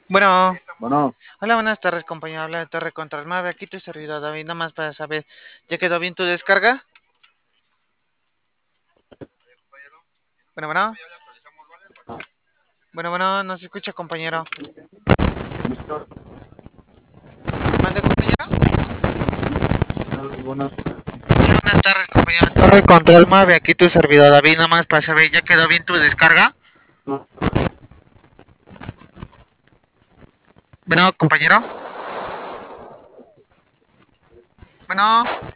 Bueno, Bueno, hola, buenas tardes, compañero. Habla de Torre Control Mave. Aquí tu servidor David, nada más para saber, ¿ya quedó bien tu descarga? Bueno, bueno, bueno, no se escucha, compañero. ¿Mande, compañero? buenas. Hola, buenas tardes, compañero. Torre Control Mave. Aquí tu servidor David, nada más para saber, ¿ya quedó bien tu descarga? Bueno, compañero. Bueno.